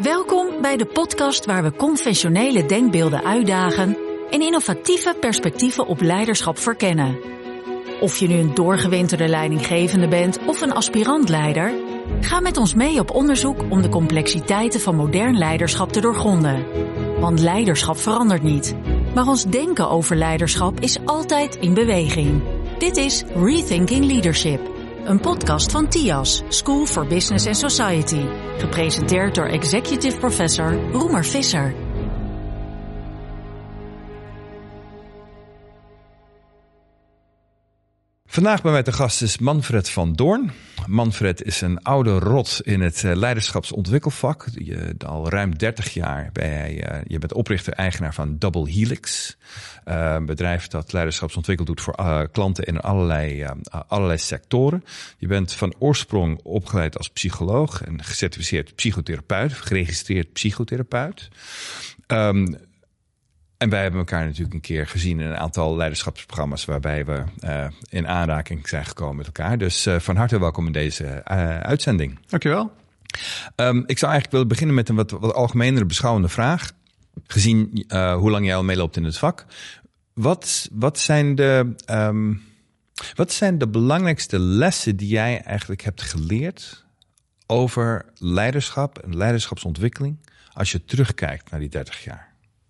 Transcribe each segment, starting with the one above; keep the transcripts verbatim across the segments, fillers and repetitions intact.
Welkom bij de podcast waar we conventionele denkbeelden uitdagen en innovatieve perspectieven op leiderschap verkennen. Of je nu een doorgewinterde leidinggevende bent of een aspirant-leider, ga met ons mee op onderzoek om de complexiteiten van modern leiderschap te doorgronden. Want leiderschap verandert niet, maar ons denken over leiderschap is altijd in beweging. Dit is Rethinking Leadership, een podcast van T I A S, School for Business and Society, gepresenteerd door Executive Professor Roemer Visser. Vandaag bij mij te gast is Manfred van Doorn. Manfred is een oude rot in het leiderschapsontwikkelvak. Je, al ruim dertig jaar ben jij, uh, je bent oprichter-eigenaar van Double Helix. Uh, een bedrijf dat leiderschapsontwikkel doet voor uh, klanten in allerlei, uh, allerlei sectoren. Je bent van oorsprong opgeleid als psycholoog en gecertificeerd psychotherapeut, geregistreerd psychotherapeut. Um, En wij hebben elkaar natuurlijk een keer gezien in een aantal leiderschapsprogramma's waarbij we uh, in aanraking zijn gekomen met elkaar. Dus uh, van harte welkom in deze uh, uitzending. Dankjewel. Um, ik zou eigenlijk willen beginnen met een wat, wat algemenere beschouwende vraag. Gezien uh, hoe lang jij al meeloopt in het vak. Wat, wat, zijn de, um, wat zijn de belangrijkste lessen die jij eigenlijk hebt geleerd over leiderschap en leiderschapsontwikkeling als je terugkijkt naar die dertig jaar?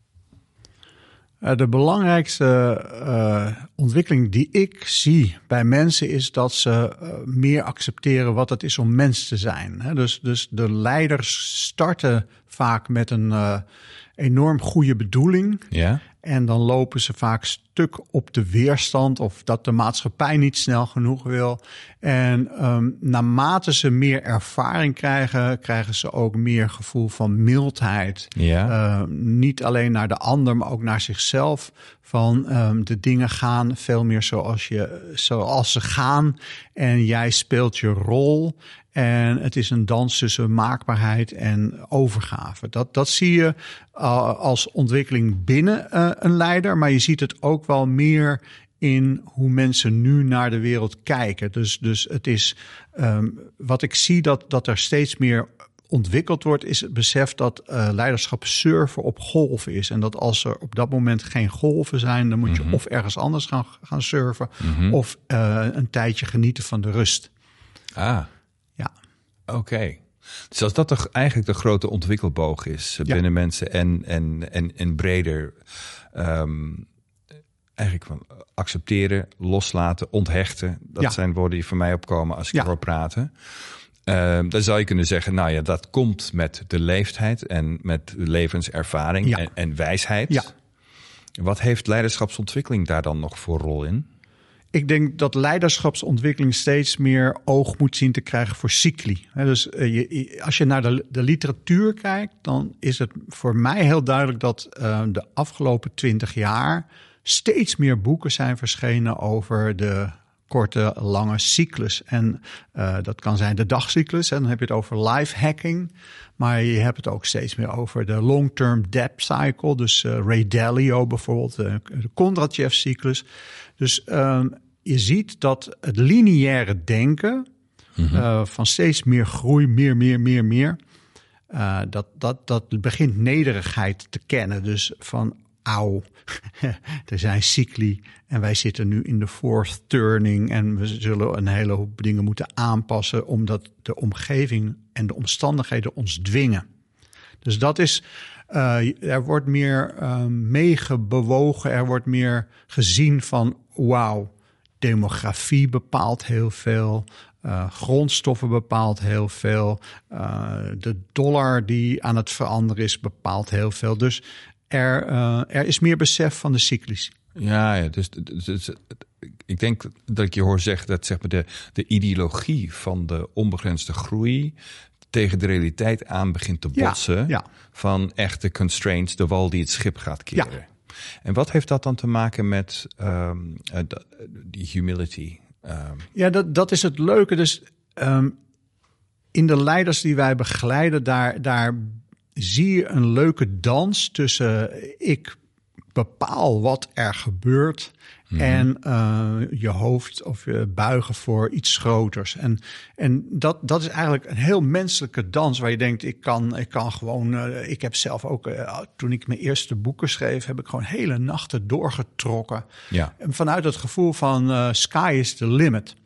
De belangrijkste uh, ontwikkeling die ik zie bij mensen is dat ze uh, meer accepteren wat het is om mens te zijn. He, dus, dus de leiders starten vaak met een uh, enorm goede bedoeling. Ja. En dan lopen ze vaak stuk op de weerstand of dat de maatschappij niet snel genoeg wil. En um, naarmate ze meer ervaring krijgen, krijgen ze ook meer gevoel van mildheid. Ja. Uh, niet alleen naar de ander, maar ook naar zichzelf. Van um, de dingen gaan veel meer zoals, je, zoals ze gaan en jij speelt je rol. En het is een dans tussen maakbaarheid en overgave. Dat, dat zie je uh, als ontwikkeling binnen uh, een leider. Maar je ziet het ook wel meer in hoe mensen nu naar de wereld kijken. Dus, dus het is um, wat ik zie dat, dat er steeds meer ontwikkeld wordt, is het besef dat uh, leiderschap surfen op golven is. En dat als er op dat moment geen golven zijn, dan moet je mm-hmm. of ergens anders gaan, gaan surfen, mm-hmm. of uh, een tijdje genieten van de rust. Ah. Ja. Oké. Okay. Dus als dat toch eigenlijk de grote ontwikkelboog is uh, binnen ja. mensen en, en, en, en breder, um, eigenlijk van accepteren, loslaten, onthechten. Dat ja. zijn woorden die voor mij opkomen als ik ja. hoor praten. Uh, dan zou je kunnen zeggen, nou ja, dat komt met de leeftijd en met de levenservaring ja. en, en wijsheid. Ja. Wat heeft leiderschapsontwikkeling daar dan nog voor rol in? Ik denk dat leiderschapsontwikkeling steeds meer oog moet zien te krijgen voor cycli. Dus je, als je naar de, de literatuur kijkt, dan is het voor mij heel duidelijk dat uh, de afgelopen twintig jaar steeds meer boeken zijn verschenen over de korte, lange cyclus. En uh, dat kan zijn de dagcyclus. En dan heb je het over life hacking. Maar je hebt het ook steeds meer over de long-term debt cycle. Dus uh, Ray Dalio bijvoorbeeld, uh, de Kondratjev-cyclus. Dus um, je ziet dat het lineaire denken mm-hmm. uh, van steeds meer groei, meer, meer, meer, meer. Uh, dat, dat, dat begint nederigheid te kennen. Dus van auw, er zijn cycli en wij zitten nu in de fourth turning en we zullen een hele hoop dingen moeten aanpassen omdat de omgeving en de omstandigheden ons dwingen. Dus dat is, uh, er wordt meer uh, meegebewogen, er wordt meer gezien van wauw, demografie bepaalt heel veel. Uh, grondstoffen bepaalt heel veel. Uh, de dollar die aan het veranderen is bepaalt heel veel. Dus Er, uh, er is meer besef van de cyclus. Ja, ja dus, dus, dus ik denk dat ik je hoor zeggen dat zeg maar de, de ideologie van de onbegrensde groei tegen de realiteit aan begint te botsen. Ja, ja. Van echte constraints, de wal die het schip gaat keren. Ja. En wat heeft dat dan te maken met um, uh, die humility? Um. Ja, dat, dat is het leuke. Dus um, in de leiders die wij begeleiden, daar, daar zie je een leuke dans tussen ik bepaal wat er gebeurt. Mm-hmm. En uh, je hoofd of je buigen voor iets groters. En, en dat, dat is eigenlijk een heel menselijke dans waar je denkt, ik kan, ik kan gewoon... Uh, ik heb zelf ook, uh, toen ik mijn eerste boeken schreef, heb ik gewoon hele nachten doorgetrokken. Ja. En vanuit het gevoel van uh, sky is the limit.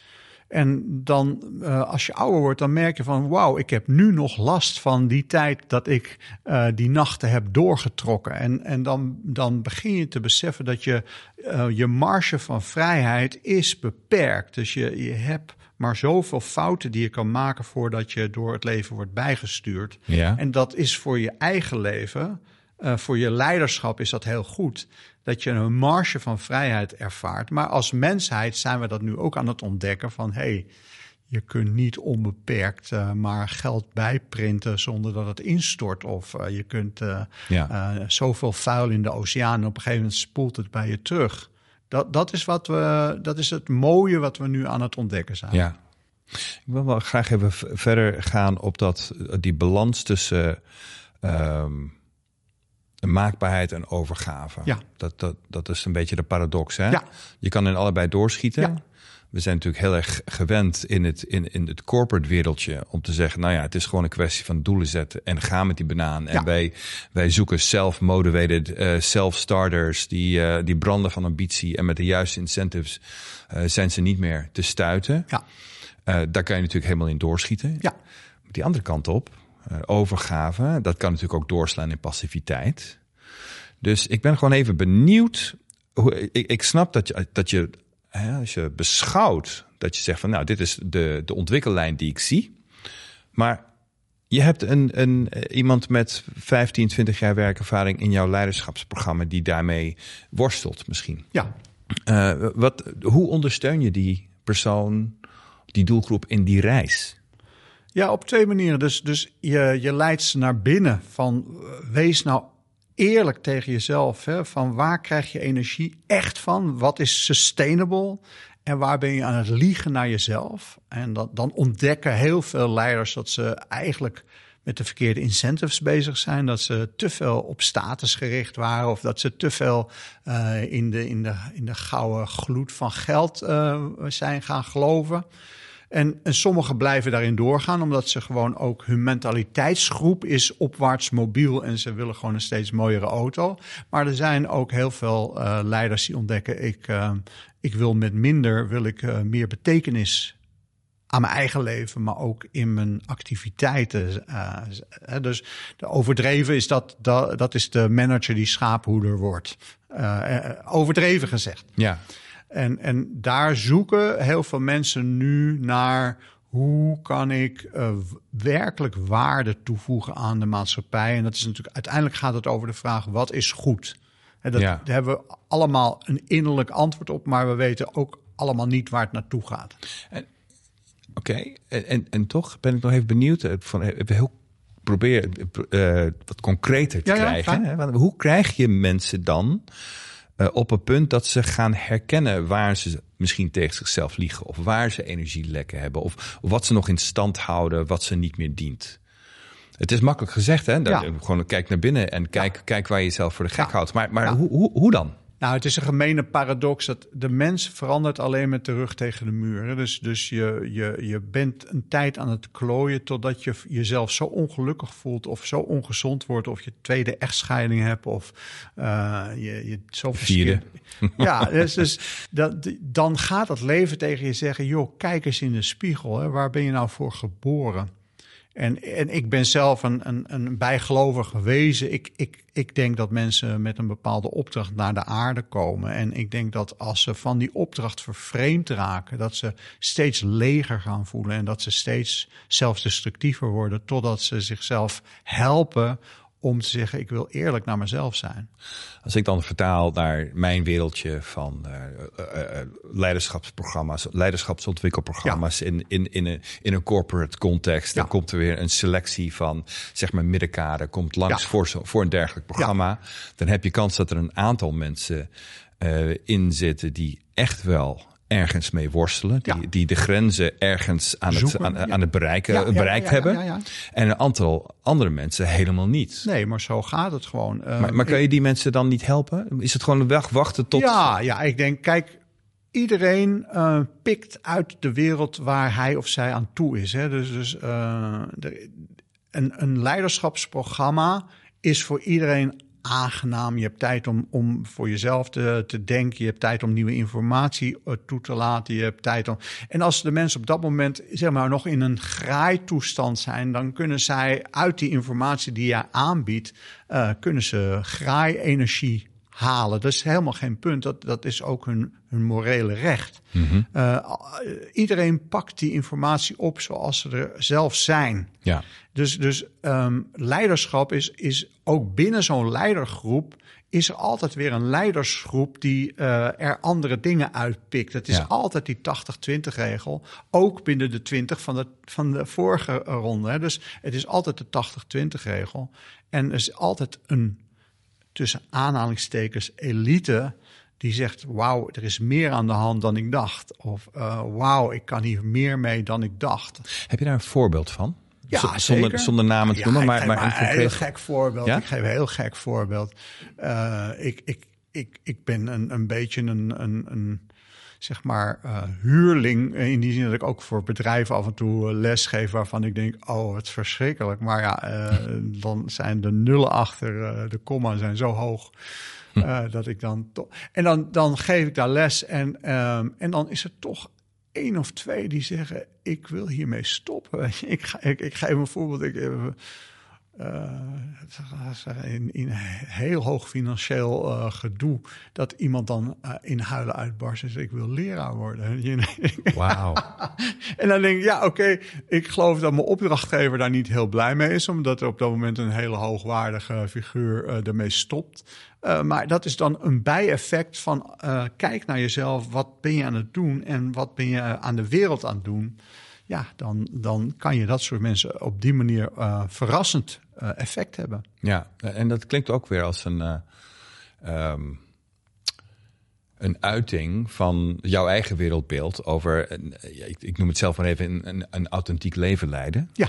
En dan, uh, als je ouder wordt, dan merk je van, wauw, ik heb nu nog last van die tijd dat ik uh, die nachten heb doorgetrokken. En, en dan, dan begin je te beseffen dat je, uh, je marge van vrijheid is beperkt. Dus je, je hebt maar zoveel fouten die je kan maken voordat je door het leven wordt bijgestuurd. Ja. En dat is voor je eigen leven, uh, voor je leiderschap is dat heel goed. Dat je een marge van vrijheid ervaart. Maar als mensheid zijn we dat nu ook aan het ontdekken van, hé, hey, je kunt niet onbeperkt uh, maar geld bijprinten zonder dat het instort. Of uh, je kunt uh, ja. uh, zoveel vuil in de oceaan en op een gegeven moment spoelt het bij je terug. Dat, dat, is wat we, dat is het mooie wat we nu aan het ontdekken zijn. Ja. Ik wil wel graag even v- verder gaan op dat, die balans tussen Um, maakbaarheid en overgave. Ja. Dat, dat, dat is een beetje de paradox. Hè? Ja. Je kan in allebei doorschieten. Ja. We zijn natuurlijk heel erg gewend in het, in, in het corporate wereldje om te zeggen, nou ja, het is gewoon een kwestie van doelen zetten en gaan met die banaan. En ja. wij, wij zoeken self-motivated uh, self-starters die, uh, die branden van ambitie en met de juiste incentives uh, zijn ze niet meer te stuiten. Ja. Uh, daar kan je natuurlijk helemaal in doorschieten. Ja. Die andere kant op, uh, overgave, dat kan natuurlijk ook doorslaan in passiviteit. Dus ik ben gewoon even benieuwd. Hoe, ik, ik snap dat je, dat je hè, als je beschouwt, dat je zegt van nou, dit is de, de ontwikkellijn die ik zie. Maar je hebt een, een, iemand met vijftien, twintig jaar werkervaring in jouw leiderschapsprogramma die daarmee worstelt misschien. Ja. Uh, wat, hoe ondersteun je die persoon, die doelgroep in die reis? Ja, op twee manieren. Dus, dus je, je leidt ze naar binnen van wees nou eerlijk tegen jezelf. Hè, van waar krijg je energie echt van? Wat is sustainable? En waar ben je aan het liegen naar jezelf? En dat, dan ontdekken heel veel leiders dat ze eigenlijk met de verkeerde incentives bezig zijn. Dat ze te veel op status gericht waren. Of dat ze te veel uh, in, de, in, de, in de gouden gloed van geld uh, zijn gaan geloven. En, en sommigen blijven daarin doorgaan, omdat ze gewoon ook hun mentaliteitsgroep is opwaarts mobiel en ze willen gewoon een steeds mooiere auto. Maar er zijn ook heel veel uh, leiders die ontdekken, ik, uh, ik wil met minder, wil ik uh, meer betekenis aan mijn eigen leven, maar ook in mijn activiteiten. Uh, dus de overdreven is dat, dat, dat is de manager die schaaphoeder wordt. Uh, overdreven gezegd. Ja. En, en daar zoeken heel veel mensen nu naar hoe kan ik uh, werkelijk waarde toevoegen aan de maatschappij. En dat is natuurlijk, uiteindelijk gaat het over de vraag, wat is goed? En dat, ja. Daar hebben we allemaal een innerlijk antwoord op, maar we weten ook allemaal niet waar het naartoe gaat. Oké, okay. en, en, en toch ben ik nog even benieuwd. Van, even heel probeer uh, wat concreter te ja, krijgen. Ja, hè? Hoe krijg je mensen dan Uh, op een punt dat ze gaan herkennen waar ze misschien tegen zichzelf liegen, of waar ze energielekken hebben, of, of wat ze nog in stand houden, wat ze niet meer dient. Het is makkelijk gezegd, hè? Dat, ja. Gewoon kijk naar binnen en kijk, ja. kijk waar je jezelf voor de gek ja. houdt. Maar, maar ja. hoe, hoe, hoe dan? Nou, het is een gemene paradox dat de mens verandert alleen met de rug tegen de muur. Dus, dus je, je, je bent een tijd aan het klooien totdat je jezelf zo ongelukkig voelt of zo ongezond wordt, of je tweede echtscheiding hebt of uh, je, je zo vierde. Ja, dus, dus dat, dan gaat het leven tegen je zeggen, joh, kijk eens in de spiegel. Hè, waar ben je nou voor geboren? En, en ik ben zelf een, een, een bijgelovige wezen. Ik, ik, ik denk dat mensen met een bepaalde opdracht naar de aarde komen. En ik denk dat als ze van die opdracht vervreemd raken, dat ze steeds leger gaan voelen en dat ze steeds zelfdestructiever worden, totdat ze zichzelf helpen om te zeggen, ik wil eerlijk naar mezelf zijn. Als ik dan vertaal naar mijn wereldje van uh, uh, leiderschapsprogramma's, leiderschapsontwikkelprogramma's ja. in, in, in, een, in een corporate context, ja. dan komt er weer een selectie van, zeg maar, middenkader, komt langs ja. voor, voor een dergelijk programma. Ja. Dan heb je kans dat er een aantal mensen uh, in zitten die echt wel ergens mee worstelen. Die, Ja. die de grenzen ergens aan Zoeken, het, aan, ja. aan het bereiken, Ja, ja, bereikt ja, ja, hebben. ja, ja. En een aantal andere mensen helemaal niet. Nee, maar zo gaat het gewoon. Uh, Maar, maar kan je die mensen dan niet helpen? Is het gewoon een weg wachten tot... Ja, ja, ik denk, kijk, iedereen uh, pikt uit de wereld waar hij of zij aan toe is. Hè. Dus, dus uh, de, een, een leiderschapsprogramma is voor iedereen aangenaam. Je hebt tijd om, om voor jezelf te, te denken. Je hebt tijd om nieuwe informatie uh, toe te laten. Je hebt tijd om... En als de mensen op dat moment zeg maar nog in een graaitoestand zijn, dan kunnen zij uit die informatie die je aanbiedt, uh, kunnen ze graai-energie halen. Dat is helemaal geen punt. Dat, dat is ook hun, hun morele recht. Mm-hmm. Uh, iedereen pakt die informatie op zoals ze er zelf zijn. Ja. Dus, dus um, leiderschap is, is ook binnen zo'n leidergroep is er altijd weer een leidersgroep die uh, er andere dingen uitpikt. Het is ja. altijd die tachtig twintig regel, ook binnen de twintig van de, van de vorige ronde. Hè. Dus het is altijd de tachtig twintig regel. En er is altijd een, tussen aanhalingstekens, elite die zegt, wauw, er is meer aan de hand dan ik dacht. Of uh, wauw, ik kan hier meer mee dan ik dacht. Heb je daar een voorbeeld van? Ja, Z- zonder, zeker. zonder namen te ja, noemen, maar, maar, maar maar een een concreet... heel gek voorbeeld. Ja? Ik geef een heel gek voorbeeld. Uh, ik, ik, ik, ik ben een, een beetje een, een, een zeg maar uh, huurling, in die zin dat ik ook voor bedrijven af en toe les geef waarvan ik denk, oh, het is verschrikkelijk. Maar ja, uh, dan zijn de nullen achter, uh, de komma zijn zo hoog. Uh, dat ik dan toch. En dan, dan geef ik daar les. En, um, en dan is er toch één of twee die zeggen, ik wil hiermee stoppen. Ik, ga, ik, ik geef een voorbeeld. Ik, uh, in, in heel hoog financieel uh, gedoe, dat iemand dan uh, in huilen uitbarst en zegt, ik wil leraar worden. Wauw. En dan denk ik, ja, oké, okay, ik geloof dat mijn opdrachtgever daar niet heel blij mee is, omdat er op dat moment een hele hoogwaardige figuur uh, ermee stopt. Uh, maar dat is dan een bijeffect van, uh, kijk naar jezelf, wat ben je aan het doen en wat ben je aan de wereld aan het doen? Ja, dan, dan kan je dat soort mensen op die manier uh, verrassend uh, effect hebben. Ja, en dat klinkt ook weer als een, uh, um, een uiting van jouw eigen wereldbeeld over, uh, ik, ik noem het zelf maar even, een, een, een authentiek leven leiden. Ja.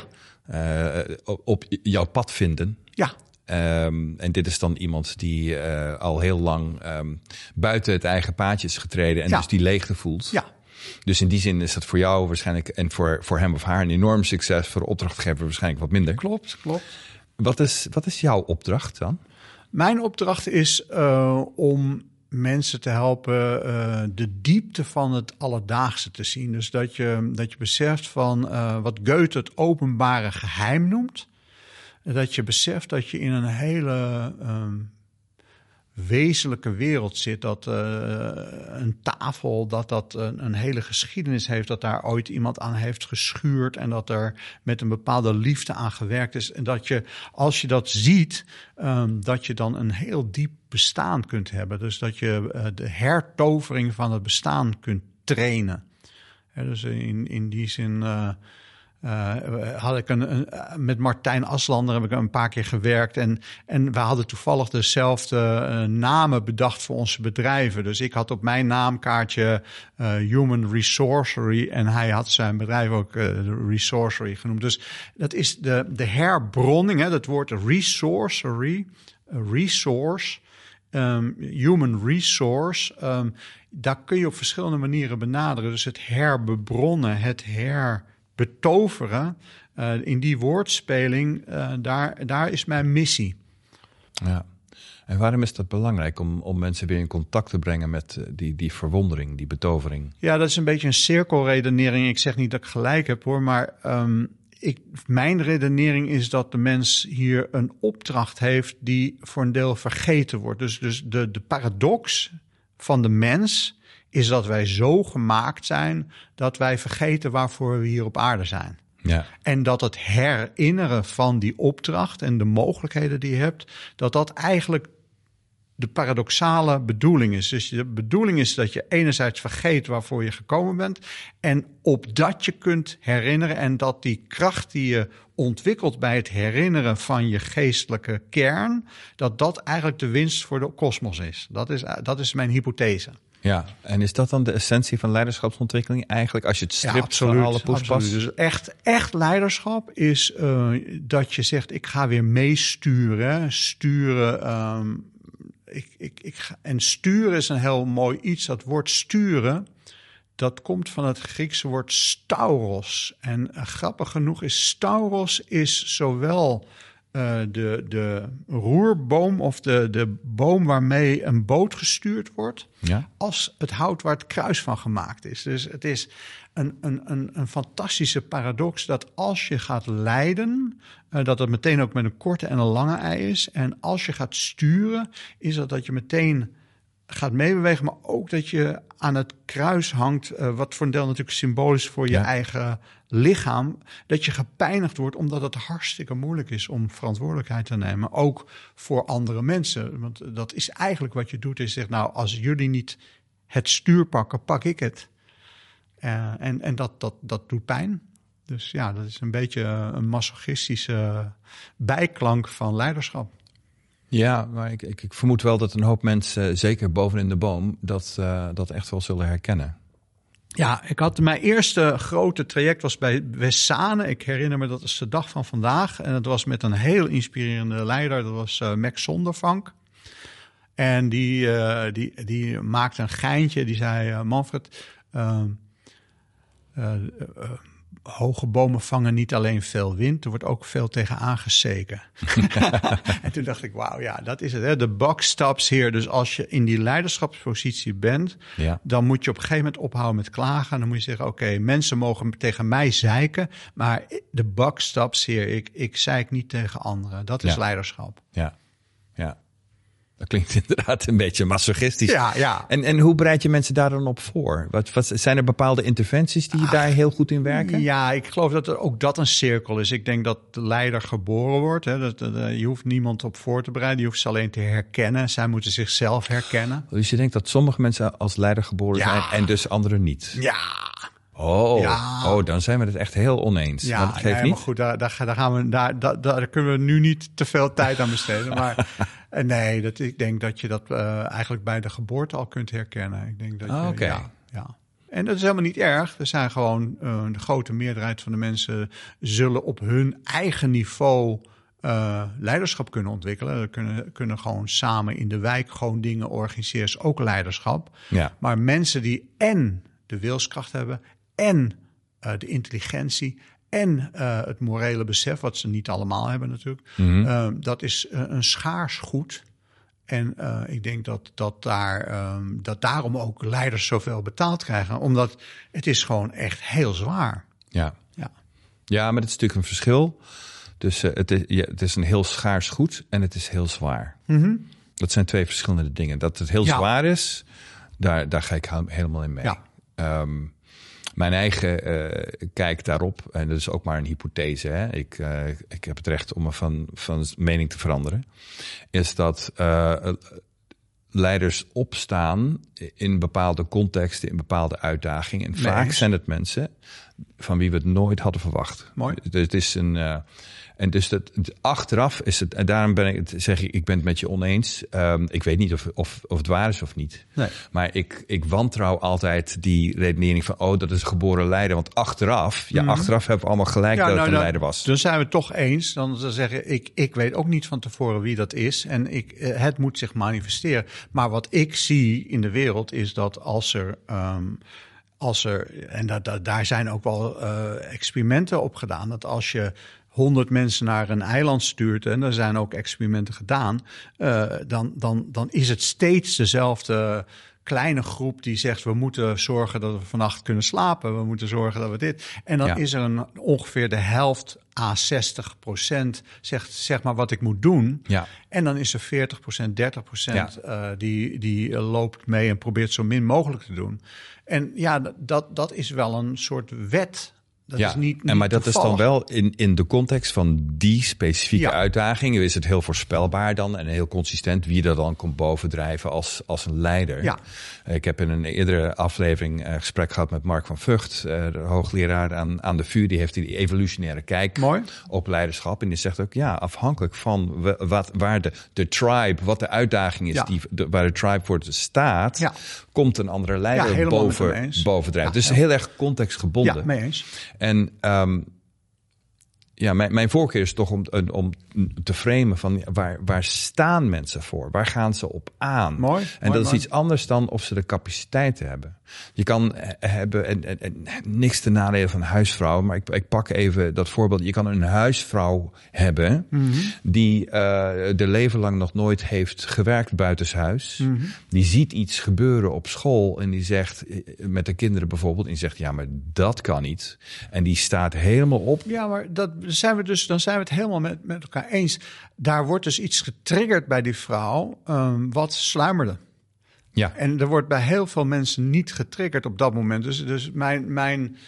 Uh, op, op jouw pad vinden. Ja. Um, en dit is dan iemand die uh, al heel lang um, buiten het eigen paadje is getreden en ja. dus die leegte voelt. Ja. Dus in die zin is dat voor jou waarschijnlijk en voor, voor hem of haar een enorm succes, voor de opdrachtgever waarschijnlijk wat minder. Klopt, klopt. Wat is, wat is jouw opdracht dan? Mijn opdracht is uh, om mensen te helpen uh, de diepte van het alledaagse te zien. Dus dat je, dat je beseft van uh, wat Goethe het openbare geheim noemt. Dat je beseft dat je in een hele um, wezenlijke wereld zit. Dat uh, een tafel, dat dat een, een hele geschiedenis heeft. Dat daar ooit iemand aan heeft geschuurd. En dat er met een bepaalde liefde aan gewerkt is. En dat je, als je dat ziet, um, dat je dan een heel diep bestaan kunt hebben. Dus dat je uh, de hertovering van het bestaan kunt trainen. Ja, dus in, in die zin... Uh, Uh, had ik een, een, met Martijn Aslander heb ik een paar keer gewerkt. En, en we hadden toevallig dezelfde uh, namen bedacht voor onze bedrijven. Dus ik had op mijn naamkaartje uh, Human Resourcery. En hij had zijn bedrijf ook uh, Resourcery genoemd. Dus dat is de, de herbronning, hè, dat woord resourcery, resource, um, human resource. Um, daar kun je op verschillende manieren benaderen. Dus het herbebronnen, het her... betoveren, uh, in die woordspeling, uh, daar, daar is mijn missie. Ja, en waarom is dat belangrijk om, om mensen weer in contact te brengen met uh, die, die verwondering, die betovering? Ja, dat is een beetje een cirkelredenering. Ik zeg niet dat ik gelijk heb hoor, maar um, ik, mijn redenering is dat de mens hier een opdracht heeft die voor een deel vergeten wordt. Dus, dus de, de paradox van de mens is dat wij zo gemaakt zijn dat wij vergeten waarvoor we hier op aarde zijn. Ja. En dat het herinneren van die opdracht en de mogelijkheden die je hebt, dat dat eigenlijk de paradoxale bedoeling is. Dus de bedoeling is dat je enerzijds vergeet waarvoor je gekomen bent en opdat je kunt herinneren en dat die kracht die je ontwikkelt bij het herinneren van je geestelijke kern, dat dat eigenlijk de winst voor de kosmos is. Dat is, dat is mijn hypothese. Ja, en is dat dan de essentie van leiderschapsontwikkeling eigenlijk? Als je het stript ja, absoluut, van alle poespas? Dus echt, echt leiderschap is uh, dat je zegt, ik ga weer meesturen. Sturen, um, ik, ik, ik ga, en sturen is een heel mooi iets. Dat woord sturen, dat komt van het Griekse woord stauros. En uh, grappig genoeg is stauros is zowel uh, de, de roerboom of de, de boom waarmee een boot gestuurd wordt, Ja. als het hout waar het kruis van gemaakt is. Dus het is een, een, een, een fantastische paradox dat als je gaat leiden, uh, dat het meteen ook met een korte en een lange ei is. En als je gaat sturen, is dat dat je meteen gaat meebewegen, maar ook dat je aan het kruis hangt, uh, wat voor een deel natuurlijk symbolisch voor je Ja. eigen lichaam, dat je gepijnigd wordt, omdat het hartstikke moeilijk is om verantwoordelijkheid te nemen, ook voor andere mensen. Want dat is eigenlijk wat je doet, is zegt, nou, als jullie niet het stuur pakken, pak ik het. Uh, en en dat, dat, dat doet pijn. Dus ja, dat is een beetje een masochistische bijklank van leiderschap. Ja, maar ik, ik, ik vermoed wel dat een hoop mensen, zeker bovenin de boom, dat, uh, dat echt wel zullen herkennen. Ja, ik had mijn eerste grote traject was bij Wessane. Ik herinner me, dat is de dag van vandaag. En het was met een heel inspirerende leider. Dat was uh, Max Zondervank. En die, uh, die, die maakte een geintje. Die zei, uh, Manfred, uh, uh, uh, hoge bomen vangen niet alleen veel wind, er wordt ook veel tegen aangezeken. En toen dacht ik, wauw, ja, dat is het. Hè? De buck stops here. Dus als je in die leiderschapspositie bent, Ja. dan moet je op een gegeven moment ophouden met klagen. Dan moet je zeggen, oké, okay, mensen mogen tegen mij zeiken, maar de buck stops here. Ik, ik zeik niet tegen anderen. Dat is Ja. leiderschap. Ja, ja. Dat klinkt inderdaad een beetje masochistisch. Ja, ja. En, en hoe bereid je mensen daar dan op voor? Wat, wat, zijn er bepaalde interventies die daar heel goed in werken? Ja, ik geloof dat er ook dat een cirkel is. Ik denk dat de leider geboren wordt. Hè. Dat, dat, je hoeft niemand op voor te bereiden. Je hoeft ze alleen te herkennen. Zij moeten zichzelf herkennen. Dus je denkt dat sommige mensen als leider geboren Ja. zijn en dus anderen niet? Ja. Oh, Ja. oh, dan zijn we het echt heel oneens. Ja, Want het geeft nee, niet. maar goed, daar, daar, daar gaan we, daar, daar, daar kunnen we nu niet te veel tijd aan besteden. Maar uh, nee, dat, ik denk dat je dat uh, eigenlijk bij de geboorte al kunt herkennen. Ik denk dat Ah, je, oké. ja, ja. En dat is helemaal niet erg. Er zijn gewoon uh, de grote meerderheid van de mensen zullen op hun eigen niveau uh, leiderschap kunnen ontwikkelen. We kunnen, kunnen gewoon samen in de wijk gewoon dingen organiseren, is ook leiderschap. Ja. Maar mensen die en de wilskracht hebben en uh, de intelligentie en uh, het morele besef, wat ze niet allemaal hebben natuurlijk, Mm-hmm. uh, dat is uh, een schaars goed. En uh, ik denk dat, dat, daar, um, dat daarom ook leiders zoveel betaald krijgen. Omdat het is gewoon echt heel zwaar. Ja. Ja, Ja, maar het is natuurlijk een verschil. Dus uh, het, is, ja, het is een heel schaars goed en het is heel zwaar. mm-hmm. Dat zijn twee verschillende dingen. Dat het heel Ja. zwaar is, daar, daar ga ik helemaal in mee. Ja. Um, mijn eigen uh, kijk daarop, en dat is ook maar een hypothese, hè? Ik, uh, ik heb het recht om me van, van mening te veranderen, is dat uh, leiders opstaan in bepaalde contexten, in bepaalde uitdagingen. En Nee, vaak eens. zijn het mensen van wie we het nooit hadden verwacht. Mooi. Dus het is een... Uh, En dus dat, achteraf is het, en daarom ben ik, zeg ik, ik ben het met je oneens. Um, ik weet niet of, of, of het waar is of niet. Nee. Maar ik, ik wantrouw altijd die redenering van, oh, dat is een geboren leider. Want achteraf, ja, Mm-hmm. achteraf hebben we allemaal gelijk dat het een dan, leider was. Dan zijn we het toch eens. Dan zeggen ik, ik weet ook niet van tevoren wie dat is. En ik, het moet zich manifesteren. Maar wat ik zie in de wereld is dat als er... Um, Als er, en dat, dat, daar zijn ook wel uh, experimenten op gedaan, dat als je honderd mensen naar een eiland stuurt, en er zijn ook experimenten gedaan, uh, dan, dan, dan is het steeds dezelfde kleine groep die zegt, we moeten zorgen dat we vannacht kunnen slapen, we moeten zorgen dat we dit. En dan Ja. is er een, ongeveer de helft à zestig procent zegt, zeg maar wat ik moet doen. Ja. En dan is er veertig procent, dertig procent ja. uh, die, die uh, loopt mee en probeert zo min mogelijk te doen. En ja, dat, dat is wel een soort wet Dat ja, is niet, niet en maar dat toevallig. is dan wel in, in de context van die specifieke Ja. uitdaging. Is het heel voorspelbaar dan en heel consistent wie er dan komt bovendrijven als, als een leider. Ja. Ik heb in een eerdere aflevering een gesprek gehad met Mark van Vught, uh, de hoogleraar aan, aan de V U. Die heeft die evolutionaire kijk Mooi. op leiderschap. En die zegt ook, ja, afhankelijk van w- wat, waar de, de tribe, wat de uitdaging is, Ja. die, de, waar de tribe voor staat, Ja. komt een andere leider Ja, helemaal met hem boven, eens. bovendrijven. Ja, dus ja. heel erg contextgebonden. Ja, mee eens. En um, ja, mijn, mijn voorkeur is toch om, om te framen van waar, waar staan mensen voor? Waar gaan ze op aan? Mooi, en mooi, dat is mooi. iets anders dan of ze de capaciteiten hebben. Je kan hebben, en, en, en niks te nadelen van huisvrouw, maar ik, ik pak even dat voorbeeld. Je kan een huisvrouw hebben Mm-hmm. die uh, de leven lang nog nooit heeft gewerkt buitenshuis. Mm-hmm. Die ziet iets gebeuren op school en die zegt, met de kinderen bijvoorbeeld, en die zegt, ja, maar dat kan niet. En die staat helemaal op. Ja, maar dat zijn we dus, dan zijn we het helemaal met, met elkaar eens. Daar wordt dus iets getriggerd bij die vrouw um, wat sluimerde. Ja. En er wordt bij heel veel mensen niet getriggerd op dat moment. Dus, dus mijn, mijn,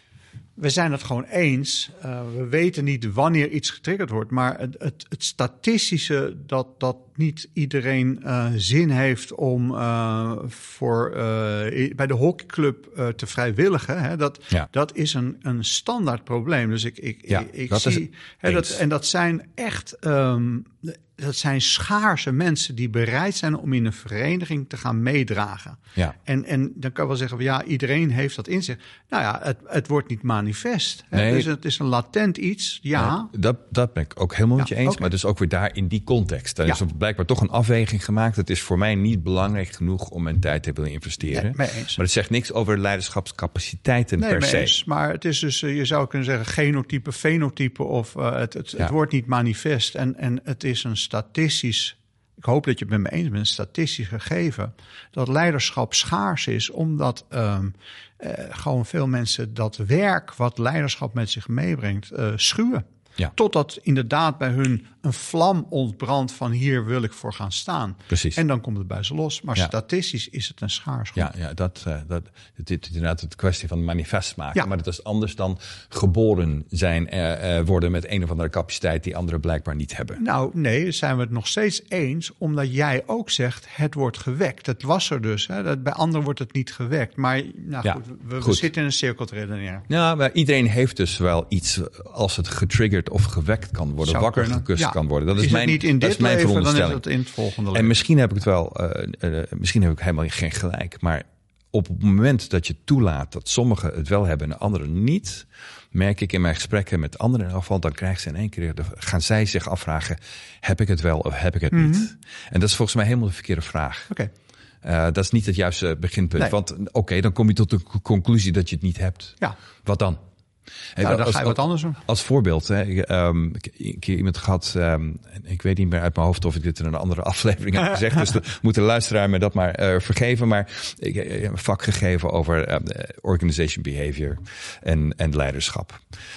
we zijn het gewoon eens. Uh, we weten niet wanneer iets getriggerd wordt. Maar het, het, het statistische dat, dat niet iedereen uh, zin heeft om uh, voor, uh, bij de hockeyclub uh, te vrijwilligen. Hè, dat, Ja. dat is een, een standaard probleem. Dus ik, ik, Ja, ik, ik dat is zie. Hè, dat, eens. en dat zijn echt. Um, dat zijn schaarse mensen die bereid zijn om in een vereniging te gaan meedragen. Ja. En, en dan kan je wel zeggen, ja, iedereen heeft dat in zich. Nou ja, het, het wordt niet manifest. Hè? Nee. Dus het is een latent iets, ja. Ja, dat, dat ben ik ook helemaal met Ja, je eens. oké. Maar dus ook weer daar in die context. Er Ja. is er blijkbaar toch een afweging gemaakt. Het is voor mij niet belangrijk genoeg om mijn tijd te willen investeren. Nee, mee eens. Maar het zegt niks over leiderschapscapaciteiten Nee, per mee se. eens. Maar het is dus, uh, je zou kunnen zeggen, genotype, fenotype. Of uh, het, het, Ja. het wordt niet manifest. En, en het is een statistisch. Ik hoop dat je het met me eens bent, een statistisch gegeven. Dat leiderschap schaars is, omdat um, uh, gewoon veel mensen dat werk wat leiderschap met zich meebrengt, uh, schuwen. Ja. Totdat inderdaad bij hun een vlam ontbrandt van hier wil ik voor gaan staan. Precies. En dan komt het bij ze los. Maar Ja. statistisch is het een schaars goed. Ja, ja dat, uh, dat, het is inderdaad een kwestie van manifest maken. Ja. Maar dat is anders dan geboren zijn uh, uh, worden met een of andere capaciteit die anderen blijkbaar niet hebben. Nou, nee, zijn we het nog steeds eens, omdat jij ook zegt, het wordt gewekt. Het was er dus. Hè? Dat, bij anderen wordt het niet gewekt. Maar nou, Ja, goed, we, we goed. zitten in een cirkel te redeneren. Ja, maar iedereen heeft dus wel iets als het getriggerd of gewekt kan worden, Zou wakker kunnen. gekust Ja. kan worden. Dat is, is mijn, het niet in dat dit is mijn leven, dan is veronderstelling. het in het volgende leven. En misschien heb ik het wel, uh, uh, misschien heb ik helemaal geen gelijk. Maar op het moment dat je toelaat dat sommigen het wel hebben en anderen niet, merk ik in mijn gesprekken met anderen in afval, dan krijgen ze in één keer, dan gaan zij zich afvragen, heb ik het wel of heb ik het Mhm. niet? En dat is volgens mij helemaal de verkeerde vraag. Oké. Uh, dat is niet het juiste beginpunt. Nee. Want oké, okay, dan kom je tot de c- conclusie dat je het niet hebt. Ja. Wat dan? Hey, Nou, dan als- ga je wat anders doen. Als voorbeeld, hè, ik, um, ik heb een keer iemand gehad, um, ik weet niet meer uit mijn hoofd of ik dit in een andere aflevering heb gezegd, dus de, moet de luisteraar me dat maar uh, vergeven. Maar ik heb een vak gegeven over uh, organization behavior en, en leiderschap.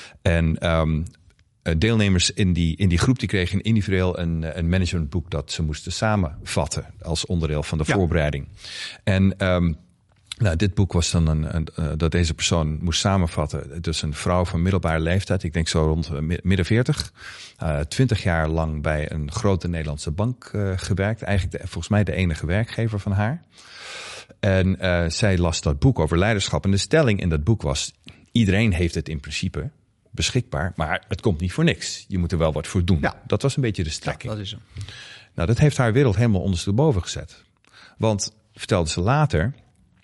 En um, deelnemers in die, in die groep die kregen individueel een, een managementboek dat ze moesten samenvatten als onderdeel van de Ja. voorbereiding. En um, nou, dit boek was dan een, een, uh, dat deze persoon moest samenvatten. Dus een vrouw van middelbare leeftijd, ik denk zo rond uh, midden veertig. Twintig uh, jaar lang bij een grote Nederlandse bank uh, gewerkt. Eigenlijk de, volgens mij de enige werkgever van haar. En uh, zij las dat boek over leiderschap. En de stelling in dat boek was, iedereen heeft het in principe beschikbaar, maar het komt niet voor niks. Je moet er wel wat voor doen. Ja. Dat was een beetje de strekking. Ja, dat is hem. Nou, dat heeft haar wereld helemaal ondersteboven gezet. Want, vertelde ze later,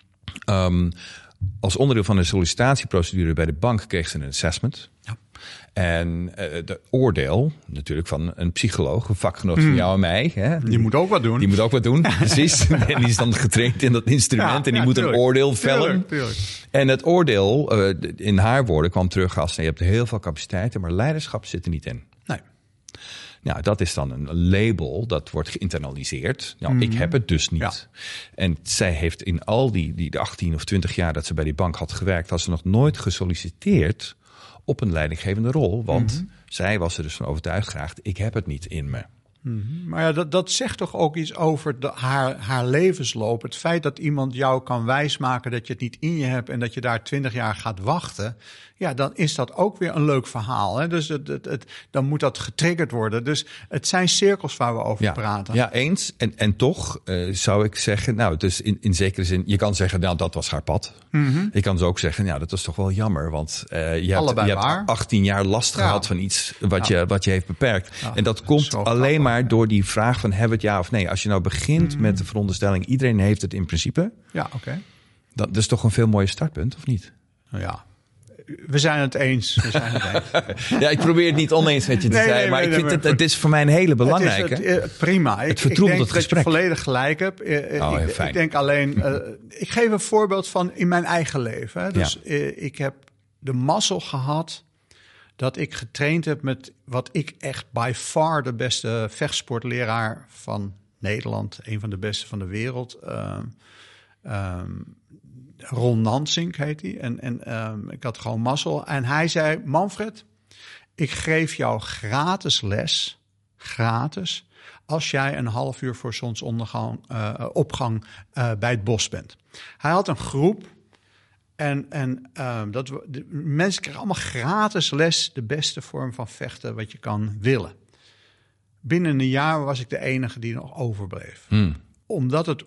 um, als onderdeel van de sollicitatieprocedure bij de bank kreeg ze een assessment. Ja. En uh, de oordeel, natuurlijk van een psycholoog, een vakgenoot mm. van jou en mij. Hè, die moet ook wat doen. Die moet ook wat doen, precies. En die is dan getraind in dat instrument ja, en die ja, moet tuurlijk. een oordeel vellen. Tuurlijk, tuurlijk. En het oordeel, uh, in haar woorden, kwam terug als, je hebt heel veel capaciteiten, maar leiderschap zit er niet in. Nee. Nou, dat is dan een label dat wordt geïnternaliseerd. Nou, mm-hmm. ik heb het dus niet. Ja. En zij heeft in al die, die achttien of twintig jaar dat ze bij die bank had gewerkt, had ze nog nooit gesolliciteerd op een leidinggevende rol. Want mm-hmm. zij was er dus van overtuigd geraakt, ik heb het niet in me. Mm-hmm. Maar ja, dat, dat zegt toch ook iets over de, haar, haar levensloop. Het feit dat iemand jou kan wijsmaken dat je het niet in je hebt en dat je daar twintig jaar gaat wachten. Ja, dan is dat ook weer een leuk verhaal. Hè? Dus het, het, het, dan moet dat getriggerd worden. Dus het zijn cirkels waar we over ja, praten. Ja, eens. En, en toch uh, zou ik zeggen, nou, dus in, in zekere zin, je kan zeggen, nou, dat was haar pad. Mm-hmm. Je kan dus ook zeggen, nou, dat is toch wel jammer. Want uh, je, hebt, je hebt achttien jaar last ja. gehad van iets wat, ja. je, wat je heeft beperkt. Ja, en dat komt alleen grappig, maar ja. door die vraag van, hebben we het ja of nee? Als je nou begint mm-hmm. met de veronderstelling, iedereen heeft het in principe. Ja, oké. Okay. Dat, dat is toch een veel mooier startpunt, of niet? Ja. We zijn het eens. We zijn het eens. Ja, ik probeer het niet oneens met je te nee, zijn, nee, maar nee, ik vind nee, het, het is voor mij een hele belangrijke. Het is het, prima. Het vertroebelt het gesprek. Ik denk dat je volledig gelijk hebt. Oh, ik, ik denk alleen, uh, ik geef een voorbeeld van in mijn eigen leven. Hè. Dus ja. uh, ik heb de mazzel gehad dat ik getraind heb met wat ik echt by far de beste vechtsportleraar van Nederland, een van de beste van de wereld. Uh, um, Ron Nansink heet hij. En, en um, ik had gewoon mazzel. En hij zei, Manfred, ik geef jou gratis les, gratis, als jij een half uur voor zonsondergang, uh, opgang uh, bij het bos bent. Hij had een groep en, en um, dat, de mensen kregen allemaal gratis les, de beste vorm van vechten wat je kan willen. Binnen een jaar was ik de enige die nog overbleef. Hmm. Omdat het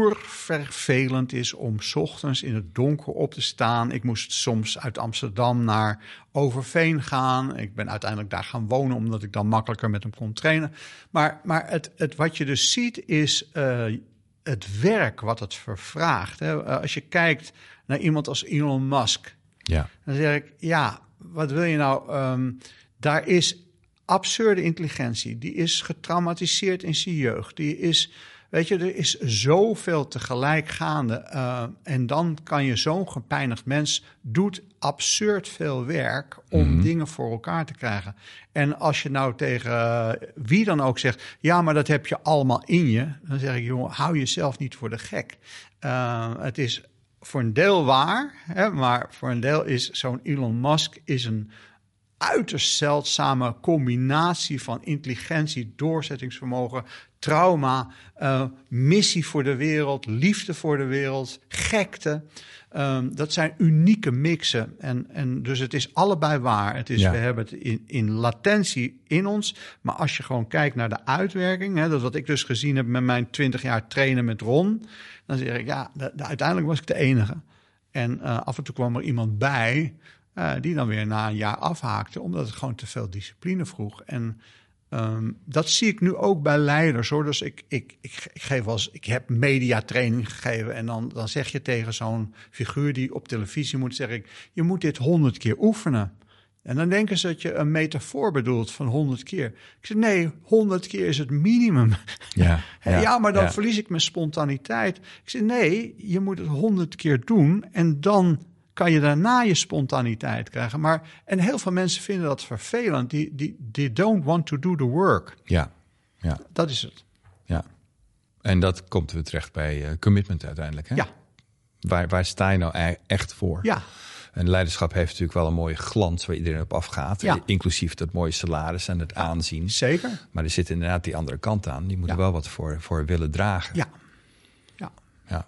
oervervelend is om 's ochtends in het donker op te staan. Ik moest soms uit Amsterdam naar Overveen gaan. Ik ben uiteindelijk daar gaan wonen, omdat ik dan makkelijker met hem kon trainen. Maar, maar het, het, wat je dus ziet is uh, het werk wat het vervraagt. Hè. Als je kijkt naar iemand als Elon Musk, ja. dan zeg ik, ja, wat wil je nou? Um, daar is absurde intelligentie. Die is getraumatiseerd in zijn jeugd. Die is... Weet je, er is zoveel tegelijk gaande. Uh, en dan kan je zo'n gepijnigd mens doet absurd veel werk om mm-hmm. dingen voor elkaar te krijgen. En als je nou tegen uh, wie dan ook zegt, ja, maar dat heb je allemaal in je. Dan zeg ik, jongen, hou jezelf niet voor de gek. Uh, het is voor een deel waar, hè, maar voor een deel is zo'n Elon Musk is een uiterst zeldzame combinatie van intelligentie, doorzettingsvermogen, trauma, uh, missie voor de wereld, liefde voor de wereld, gekte. Um, dat zijn unieke mixen. En, en dus het is allebei waar. Het is, ja. We hebben het in, in latentie in ons. Maar als je gewoon kijkt naar de uitwerking, hè, dat wat ik dus gezien heb met mijn twintig jaar trainen met Ron, dan zeg ik, ja, de, de, uiteindelijk was ik de enige. En uh, af en toe kwam er iemand bij Uh, die dan weer na een jaar afhaakte, omdat het gewoon te veel discipline vroeg. En um, dat zie ik nu ook bij leiders, hoor. Dus ik, ik, ik, ik geef als ik heb mediatraining gegeven en dan, dan zeg je tegen zo'n figuur die op televisie moet, zeg ik, je moet dit honderd keer oefenen. En dan denken ze dat je een metafoor bedoelt van honderd keer. Ik zeg, nee, honderd keer is het minimum. Ja, ja, ja maar dan ja. verlies ik mijn spontaniteit. Ik zeg, nee, je moet het honderd keer doen en dan kan je daarna je spontaniteit krijgen. Maar, en heel veel mensen vinden dat vervelend. Die, die, die don't want to do the work. Ja, ja. Dat is het. Ja. En dat komt weer terecht bij uh, commitment uiteindelijk. Hè? Ja. Waar, waar sta je nou echt voor? Ja. En leiderschap heeft natuurlijk wel een mooie glans waar iedereen op afgaat. Ja. Inclusief dat mooie salaris en het ja, aanzien. Zeker. Maar er zit inderdaad die andere kant aan. Die moeten ja. wel wat voor, voor willen dragen. Ja. Ja. Ja.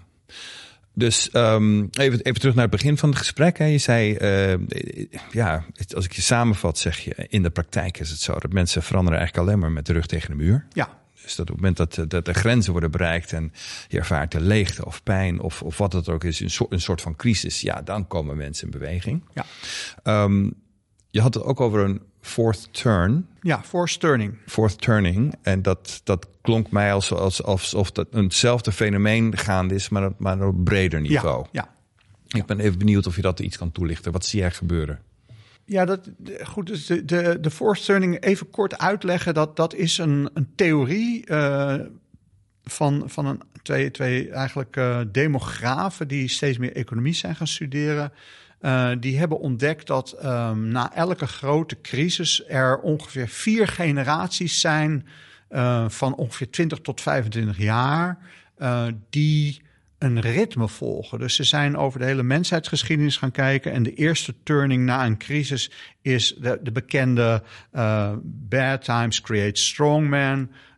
Dus um, even, even terug naar het begin van het gesprek. Hè. Je zei, uh, ja, als ik je samenvat, zeg je, in de praktijk is het zo dat mensen veranderen eigenlijk alleen maar met de rug tegen de muur. Ja. Dus dat op het moment dat, dat de grenzen worden bereikt en je ervaart de leegte of pijn of, of wat het ook is, een soort, een soort van crisis, ja, dan komen mensen in beweging. Ja. Um, je had het ook over een fourth turn. Ja, fourth turning. Fourth turning. En dat, dat klonk mij als, als, alsof dat eenzelfde fenomeen gaande is, maar, maar op breder niveau. Ja, ja. Ik ben even benieuwd of je dat iets kan toelichten. Wat zie jij gebeuren? Ja, dat, goed. Dus de, de, de fourth turning, even kort uitleggen. Dat, dat is een, een theorie uh, van, van een, twee, twee eigenlijk uh, demografen die steeds meer economie zijn gaan studeren. Uh, die hebben ontdekt dat um, na elke grote crisis er ongeveer vier generaties zijn uh, van ongeveer twintig tot vijfentwintig jaar uh, die een ritme volgen. Dus ze zijn over de hele mensheidsgeschiedenis gaan kijken en de eerste turning na een crisis is de, de bekende uh, bad times create strong men.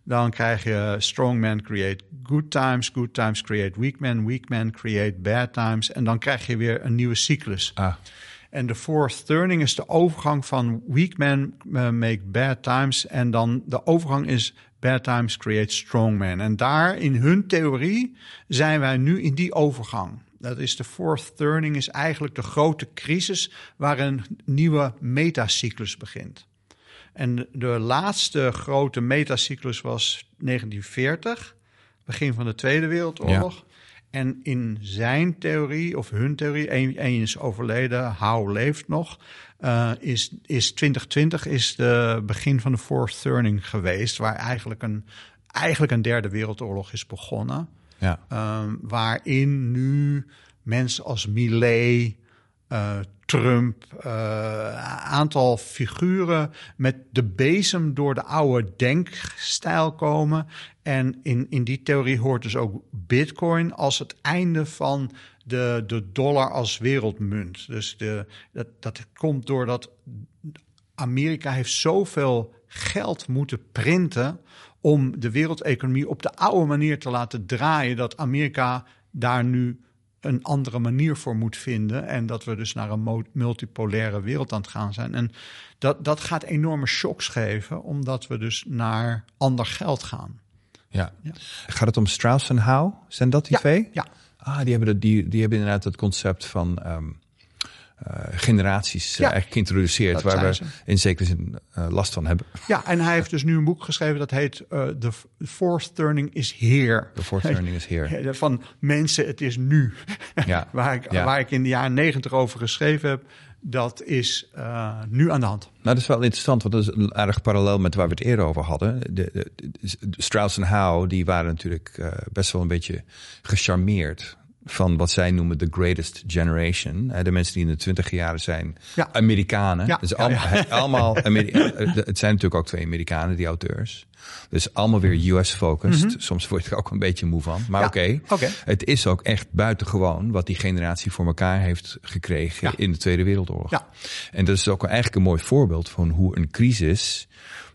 Dan krijg je strong men create good times, good times create weak men, weak men create bad times. En dan krijg je weer een nieuwe cyclus. Ah. En de fourth turning is de overgang van weak men uh, make bad times. En dan de overgang is bad times create strong men. En daar in hun theorie zijn wij nu in die overgang. Dat is de fourth turning, is eigenlijk de grote crisis waar een nieuwe metacyclus begint. En de laatste grote metacyclus was negentien veertig, begin van de Tweede Wereldoorlog. Ja. En in zijn theorie, of hun theorie, één is overleden, Howe leeft nog, uh, is, is twintig twintig is de begin van de fourth turning geweest, waar eigenlijk een, eigenlijk een derde wereldoorlog is begonnen. Ja. Um, waarin nu mensen als Millet, uh, Trump, een uh, aantal figuren met de bezem door de oude denkstijl komen. En in, in die theorie hoort dus ook Bitcoin als het einde van de, de dollar als wereldmunt. Dus de, dat, dat komt doordat Amerika heeft zoveel geld moeten printen om de wereldeconomie op de oude manier te laten draaien, dat Amerika daar nu een andere manier voor moet vinden. En dat we dus naar een multipolaire wereld aan het gaan zijn. En dat, dat gaat enorme shocks geven, omdat we dus naar ander geld gaan. Ja. Ja. Gaat het om Strauss en Howe? Zijn dat die ja, twee? Ja. Ah, die hebben, de, die, die hebben inderdaad het concept van um, uh, generaties uh, ja, eigenlijk geïntroduceerd, waar we ze. in zekere zin uh, last van hebben. Ja, en hij heeft dus nu een boek geschreven dat heet uh, The Fourth Turning is Here. The Fourth Turning is Here. Van mensen, het is nu. Ja. waar, ik, ja. waar ik in de jaren negentig over geschreven heb, dat is uh, nu aan de hand. Nou, dat is wel interessant, want dat is erg parallel met waar we het eerder over hadden. De, de, de, de Strauss en Howe, die waren natuurlijk uh, best wel een beetje gecharmeerd van wat zij noemen de greatest generation. De mensen die in de twintig jaren zijn, ja. Amerikanen. Ja. Dus ja, allemaal, ja. allemaal Ameri- het zijn natuurlijk ook twee Amerikanen, die auteurs. Dus allemaal weer U S-focused. Mm-hmm. Soms word ik er ook een beetje moe van. Maar ja. oké, okay. okay. Het is ook echt buitengewoon wat die generatie voor elkaar heeft gekregen ja. in de Tweede Wereldoorlog. Ja. En dat is ook eigenlijk een mooi voorbeeld van hoe een crisis,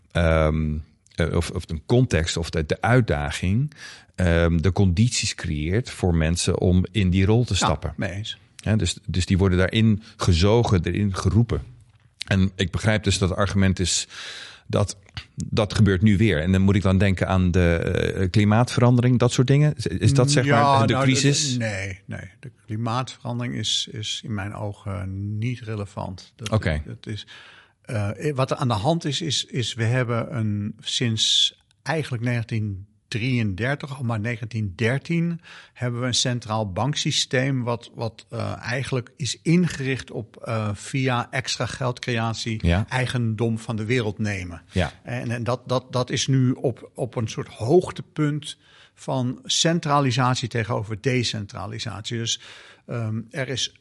um, of, of een context of de, de uitdaging, um, de condities creëert voor mensen om in die rol te stappen. Ja, mee eens. Ja, dus, dus die worden daarin gezogen, erin geroepen. En ik begrijp dus dat het argument is dat dat gebeurt nu weer. En dan moet ik dan denken aan de uh, klimaatverandering, dat soort dingen. Is dat zeg ja, maar de nou, crisis? De, nee, nee. De klimaatverandering is, is in mijn ogen niet relevant. Oké. Okay. Dat is, uh, wat er aan de hand is, is, is we hebben een sinds eigenlijk negentien drieëndertig, al maar negentien dertien, hebben we een centraal banksysteem wat, wat uh, eigenlijk is ingericht op uh, via extra geldcreatie ja. eigendom van de wereld nemen. Ja. En, en dat, dat, dat is nu op, op een soort hoogtepunt van centralisatie tegenover decentralisatie. Dus um, er is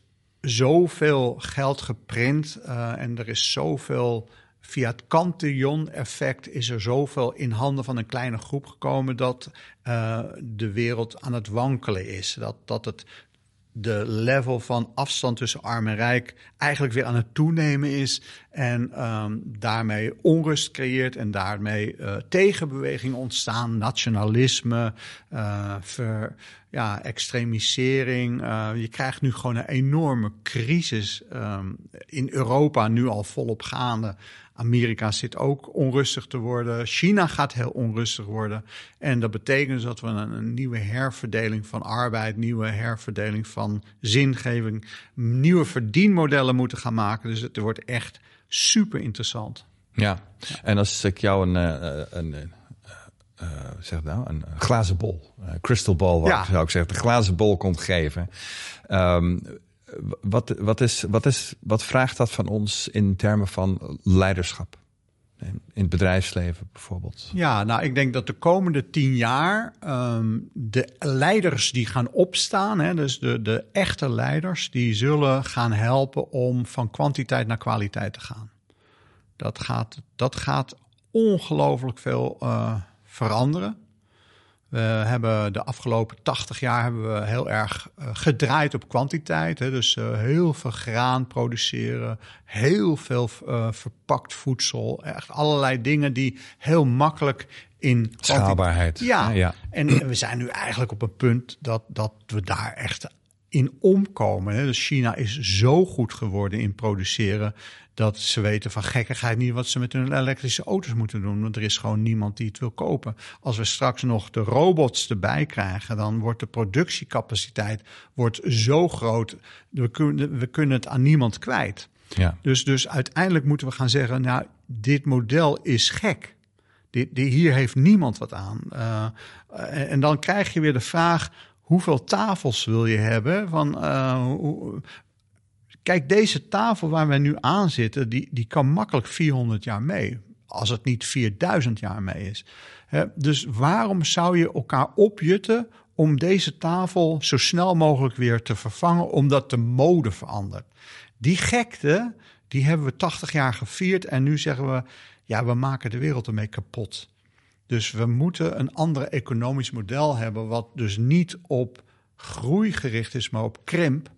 zoveel geld geprint uh, en er is zoveel, via het Cantillon-effect is er zoveel in handen van een kleine groep gekomen dat uh, de wereld aan het wankelen is. Dat, dat het de level van afstand tussen arm en rijk eigenlijk weer aan het toenemen is en um, daarmee onrust creëert en daarmee uh, tegenbewegingen ontstaan, nationalisme, uh, ver, ja, extremisering. Uh, je krijgt nu gewoon een enorme crisis um, in Europa, nu al volop gaande. Amerika zit ook onrustig te worden. China gaat heel onrustig worden. En dat betekent dus dat we een, een nieuwe herverdeling van arbeid, nieuwe herverdeling van zingeving, nieuwe verdienmodellen moeten gaan maken. Dus het wordt echt super interessant. Ja, en als ik jou een, een, een, een uh, zeg nou, een glazen bol, een crystal ball, ja. zou ik zeggen, een glazen bol kon geven. Um, Wat, wat, is, wat, is, wat vraagt dat van ons in termen van leiderschap? In het bedrijfsleven bijvoorbeeld. Ja, nou, ik denk dat de komende tien jaar um, de leiders die gaan opstaan, hè, dus de, de echte leiders, die zullen gaan helpen om van kwantiteit naar kwaliteit te gaan. Dat gaat, dat gaat ongelooflijk veel uh, veranderen. We hebben de afgelopen tachtig jaar hebben we heel erg uh, gedraaid op kwantiteit. Hè? Dus uh, heel veel graan produceren, heel veel uh, verpakt voedsel. Echt allerlei dingen die heel makkelijk in schaalbaarheid. Ja, ja. En, en we zijn nu eigenlijk op een punt dat, dat we daar echt in omkomen. Hè? Dus China is zo goed geworden in produceren dat ze weten van gekkigheid niet wat ze met hun elektrische auto's moeten doen. Want er is gewoon niemand die het wil kopen. Als we straks nog de robots erbij krijgen, dan wordt de productiecapaciteit wordt zo groot. We kunnen, we kunnen het aan niemand kwijt. Ja. Dus, dus uiteindelijk moeten we gaan zeggen, nou, dit model is gek. Dit, dit, hier heeft niemand wat aan. Uh, en dan krijg je weer de vraag, hoeveel tafels wil je hebben? Van, uh, hoe, kijk, deze tafel waar wij nu aan zitten, die, die kan makkelijk vierhonderd jaar mee. Als het niet vierduizend jaar mee is. He, dus waarom zou je elkaar opjutten om deze tafel zo snel mogelijk weer te vervangen, omdat de mode verandert? Die gekte, die hebben we tachtig jaar gevierd en nu zeggen we, ja, we maken de wereld ermee kapot. Dus we moeten een ander economisch model hebben, wat dus niet op groei gericht is, maar op krimp.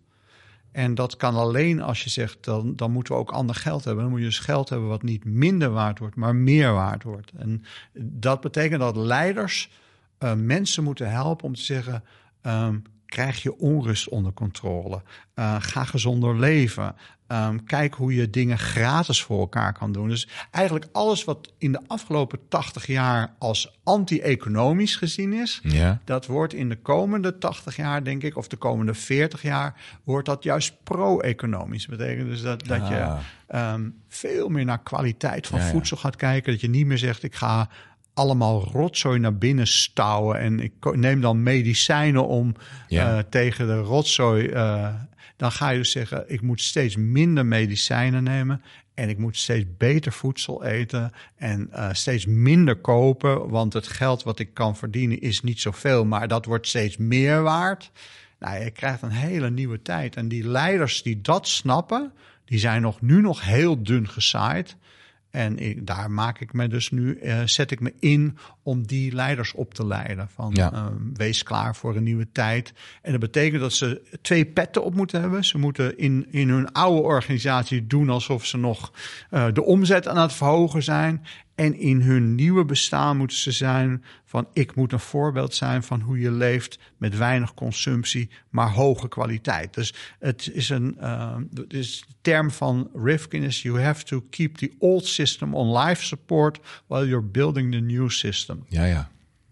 En dat kan alleen als je zegt, dan, dan moeten we ook ander geld hebben. Dan moet je dus geld hebben wat niet minder waard wordt, maar meer waard wordt. En dat betekent dat leiders uh, mensen moeten helpen om te zeggen, um, krijg je onrust onder controle. Uh, ga gezonder leven. Um, kijk hoe je dingen gratis voor elkaar kan doen. Dus eigenlijk alles wat in de afgelopen tachtig jaar als anti-economisch gezien is, ja. dat wordt in de komende tachtig jaar, denk ik, of de komende veertig jaar, wordt dat juist pro-economisch. Dat betekent dus dat, dat ah. je um, veel meer naar kwaliteit van ja, voedsel ja. gaat kijken. Dat je niet meer zegt, ik ga allemaal rotzooi naar binnen stouwen en ik neem dan medicijnen om ja. uh, tegen de rotzooi. Uh, dan ga je dus zeggen, ik moet steeds minder medicijnen nemen en ik moet steeds beter voedsel eten en uh, steeds minder kopen, want het geld wat ik kan verdienen is niet zoveel, maar dat wordt steeds meer waard. Nou, je krijgt een hele nieuwe tijd en die leiders die dat snappen, die zijn nog nu nog heel dun gezaaid. En ik, daar maak ik me dus nu, uh, zet ik me in om die leiders op te leiden. Van ja. uh, wees klaar voor een nieuwe tijd. En dat betekent dat ze twee petten op moeten hebben. Ze moeten in, in hun oude organisatie doen alsof ze nog uh, de omzet aan het verhogen zijn. En in hun nieuwe bestaan moeten ze zijn van ik moet een voorbeeld zijn van hoe je leeft met weinig consumptie, maar hoge kwaliteit. Dus het is een uh, het is de term van Rifkin is you have to keep the old system on life support while you're building the new system. Ja, ja.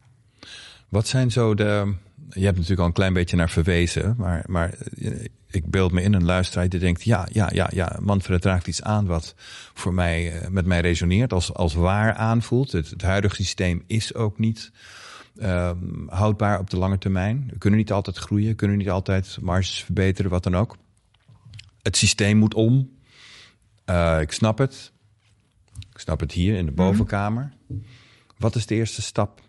Wat zijn zo de... Je hebt natuurlijk al een klein beetje naar verwezen, maar, maar ik beeld me in een luisteraar die denkt, ja, ja, ja, ja, Manfred raakt iets aan wat voor mij, met mij resoneert, als, als waar aanvoelt. Het, het huidige systeem is ook niet um, houdbaar op de lange termijn. We kunnen niet altijd groeien, we kunnen niet altijd marges verbeteren, wat dan ook. Het systeem moet om. Uh, ik snap het. Ik snap het hier in de bovenkamer. Wat is de eerste stap?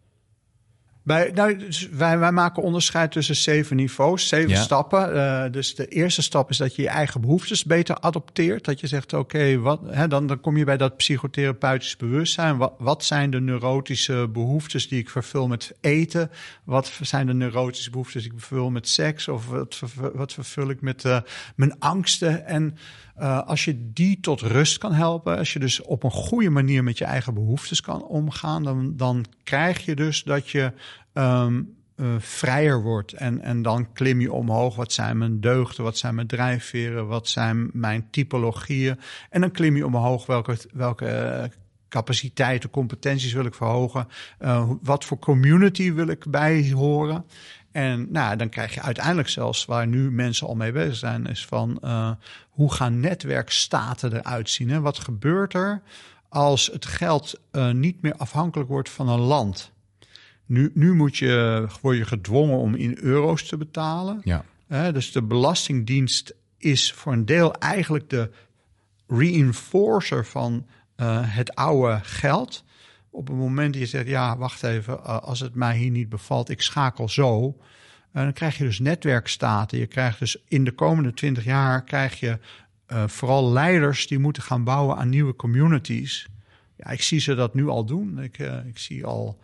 Bij, nou, dus wij, wij maken onderscheid tussen zeven niveaus, zeven ja. stappen. Uh, dus de eerste stap is dat je je eigen behoeftes beter adopteert. Dat je zegt, oké, okay, wat, hè, dan, dan kom je bij dat psychotherapeutisch bewustzijn. Wat, wat zijn de neurotische behoeftes die ik vervul met eten? Wat zijn de neurotische behoeftes die ik vervul met seks? Of wat, wat vervul ik met uh, mijn angsten? En uh, als je die tot rust kan helpen, als je dus op een goede manier met je eigen behoeftes kan omgaan, dan, dan krijg je dus dat je Um, uh, vrijer wordt. En, en dan klim je omhoog. Wat zijn mijn deugden? Wat zijn mijn drijfveren? Wat zijn mijn typologieën? En dan klim je omhoog. Welke, welke uh, capaciteiten, competenties wil ik verhogen? Uh, wat voor community wil ik bij horen? En nou, dan krijg je uiteindelijk zelfs, waar nu mensen al mee bezig zijn, is van uh, hoe gaan netwerkstaten eruit zien? Hè? Wat gebeurt er als het geld uh, niet meer afhankelijk wordt van een land? Nu, nu moet je, word je gedwongen om in euro's te betalen. Ja. Uh, dus de Belastingdienst is voor een deel eigenlijk de reinforcer van uh, het oude geld. Op het moment dat je zegt, ja, wacht even, uh, als het mij hier niet bevalt, ik schakel zo. Uh, dan krijg je dus netwerkstaten. Je krijgt dus in de komende twintig jaar krijg je uh, vooral leiders die moeten gaan bouwen aan nieuwe communities. Ja, ik zie ze dat nu al doen. Ik, uh, ik zie al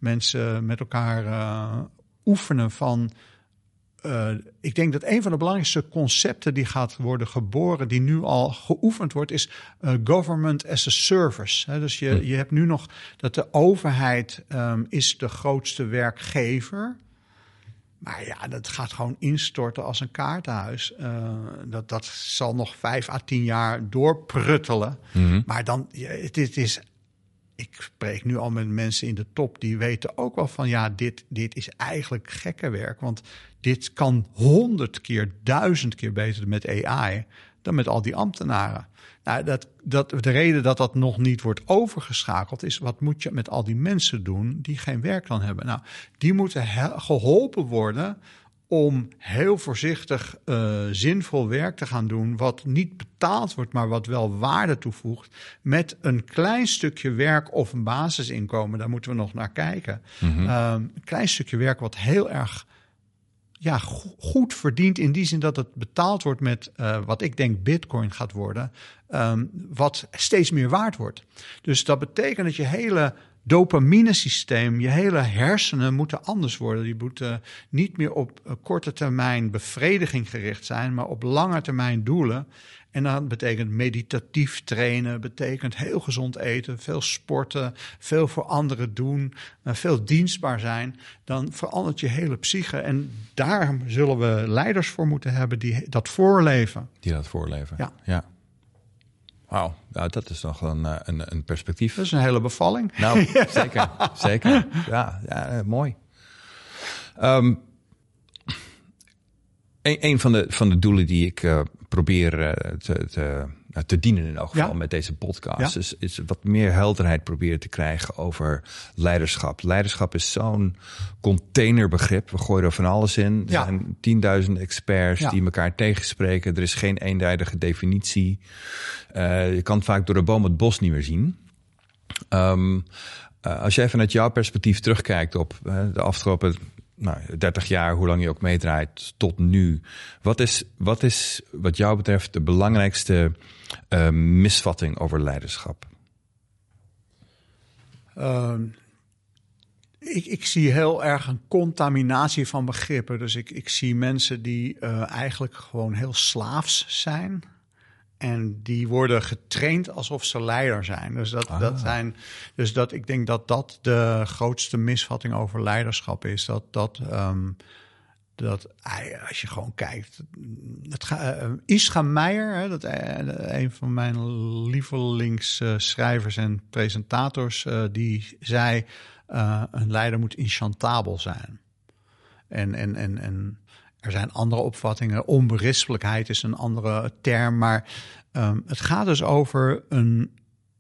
mensen met elkaar uh, oefenen van... Uh, ik denk dat een van de belangrijkste concepten die gaat worden geboren, die nu al geoefend wordt, is uh, government as a service. He, dus je, hm. je hebt nu nog dat de overheid um, is de grootste werkgever. Maar ja, dat gaat gewoon instorten als een kaartenhuis. Uh, dat, dat zal nog vijf à tien jaar doorpruttelen. Mm-hmm. Maar dan, het, het is... Ik spreek nu al met mensen in de top die weten ook wel van... ja, dit, dit is eigenlijk gekke werk. Want dit kan honderd keer, duizend keer beter met A I... dan met al die ambtenaren. Nou, dat, dat, de reden dat dat nog niet wordt overgeschakeld is... wat moet je met al die mensen doen die geen werk dan hebben? Nou, die moeten he- geholpen worden... om heel voorzichtig uh, zinvol werk te gaan doen... wat niet betaald wordt, maar wat wel waarde toevoegt... met een klein stukje werk of een basisinkomen. Daar moeten we nog naar kijken. Mm-hmm. Uh, een klein stukje werk wat heel erg ja, go- goed verdient... in die zin dat het betaald wordt met uh, wat ik denk bitcoin gaat worden... Um, wat steeds meer waard wordt. Dus dat betekent dat je hele... dopaminesysteem, je hele hersenen moeten anders worden. Die moeten niet meer op korte termijn bevrediging gericht zijn, maar op lange termijn doelen. En dat betekent meditatief trainen, betekent heel gezond eten, veel sporten, veel voor anderen doen, veel dienstbaar zijn. Dan verandert je hele psyche. En daar zullen we leiders voor moeten hebben die dat voorleven. Die dat voorleven, ja. ja. Wauw, nou, dat is nog een, een, een perspectief. Dat is een hele bevalling. Nou, zeker, zeker. Ja, ja mooi. Um, een, een van de, van de doelen die ik uh, probeer uh, te, te, uh, te dienen in elk geval ja. met deze podcast... Ja. Is, is wat meer helderheid proberen te krijgen over leiderschap. Leiderschap is zo'n containerbegrip. We gooien er van alles in. Er ja. zijn tienduizenden experts ja. die elkaar tegenspreken. Er is geen eenduidige definitie. Uh, je kan vaak door de boom het bos niet meer zien. Um, uh, als jij vanuit jouw perspectief terugkijkt op uh, de afgelopen... Nou, dertig jaar, hoe lang je ook meedraait, tot nu. Wat is, wat is wat jou betreft de belangrijkste uh, misvatting over leiderschap? Uh, ik, ik zie heel erg een contaminatie van begrippen. Dus ik, ik zie mensen die uh, eigenlijk gewoon heel slaafs zijn... En die worden getraind alsof ze leider zijn. Dus dat, ah. dat zijn. Dus dat ik denk dat dat de grootste misvatting over leiderschap is. Dat dat, um, dat als je gewoon kijkt. Het ga, uh, Ischa Meijer, hè, dat uh, een van mijn lievelingsschrijvers uh, en presentators, uh, die zei: uh, een leider moet inchantabel zijn. En en en en. Er zijn andere opvattingen. Onberispelijkheid is een andere term. Maar um, het gaat dus over een...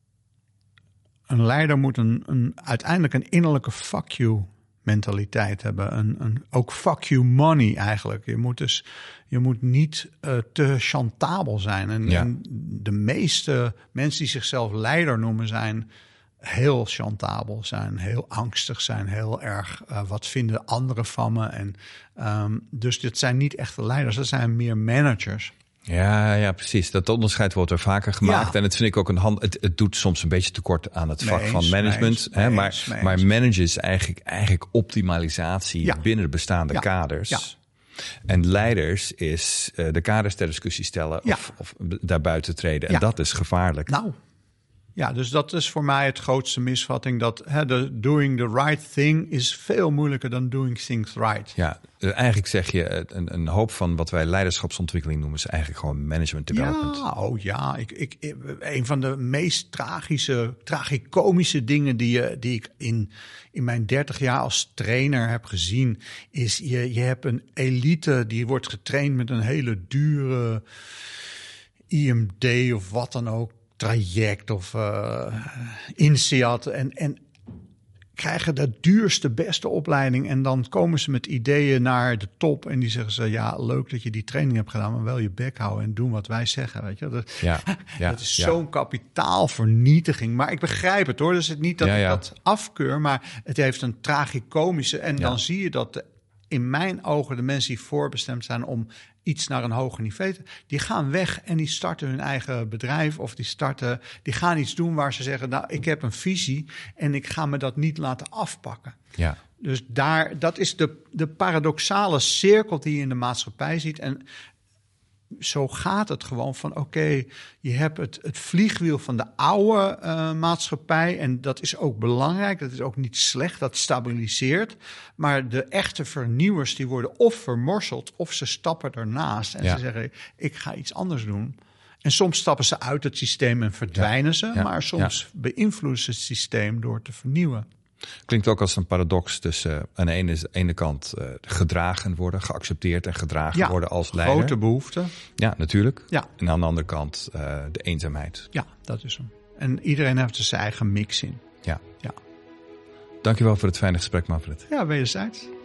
Een leider moet een, een, uiteindelijk een innerlijke fuck you mentaliteit hebben. Een, een, ook fuck you money eigenlijk. Je moet dus je moet niet uh, te chantabel zijn. En, ja. en de meeste mensen die zichzelf leider noemen zijn... heel chantabel zijn, heel angstig zijn, heel erg uh, wat vinden anderen van me. En, um, dus dit zijn niet echte leiders, dat zijn meer managers. Ja, ja, precies. Dat onderscheid wordt er vaker gemaakt. Ja. En het vind ik ook een hand. Het, het doet soms een beetje tekort aan het vak nee, van management. Nee, hè, nee, maar, nee, maar managen is eigenlijk, eigenlijk optimalisatie ja. binnen de bestaande ja. kaders. Ja. En leiders is uh, de kaders ter discussie stellen ja. of, of daarbuiten treden. En ja. dat is gevaarlijk. Nou. Ja, dus dat is voor mij het grootste misvatting. Dat hè, de doing the right thing is veel moeilijker dan doing things right. Ja, eigenlijk zeg je een, een hoop van wat wij leiderschapsontwikkeling noemen... is eigenlijk gewoon management development. Ja, oh ja. Ik, ik, een van de meest tragische, tragicomische dingen die, die ik in, in mijn dertig jaar als trainer heb gezien... is je, je hebt een elite die wordt getraind met een hele dure I M D of wat dan ook... traject of uh, INSEAD en, en krijgen de duurste, beste opleiding. En dan komen ze met ideeën naar de top en die zeggen ze... ja, leuk dat je die training hebt gedaan, maar wel je bek houden en doen wat wij zeggen. Weet je? Dat, ja, ja, dat is ja. zo'n kapitaalvernietiging. Maar ik begrijp het hoor, dus het niet dat ja, ja. ik dat afkeur, maar het heeft een tragicomische... en ja. dan zie je dat de in mijn ogen de mensen die voorbestemd zijn om iets naar een hoger niveau te... die gaan weg en die starten hun eigen bedrijf of die starten, die gaan iets doen waar ze zeggen, nou, ik heb een visie en ik ga me dat niet laten afpakken. Ja. Dus daar, dat is de, de paradoxale cirkel die je in de maatschappij ziet. En zo gaat het gewoon van, oké, okay, je hebt het, het vliegwiel van de oude uh, maatschappij. En dat is ook belangrijk, dat is ook niet slecht, dat stabiliseert. Maar de echte vernieuwers, die worden of vermorseld of ze stappen ernaast. En ja. ze zeggen, ik ga iets anders doen. En soms stappen ze uit het systeem en verdwijnen ja. ze. Ja. Maar soms ja. beïnvloeden ze het systeem door te vernieuwen. Klinkt ook als een paradox tussen uh, aan de ene, de ene kant uh, gedragen worden, geaccepteerd en gedragen ja, worden als leider. Grote behoefte. Ja, natuurlijk. Ja. En aan de andere kant uh, de eenzaamheid. Ja, dat is hem. En iedereen heeft er zijn eigen mix in. Ja. ja. Dankjewel voor het fijne gesprek, Manfred. Ja, wederzijds.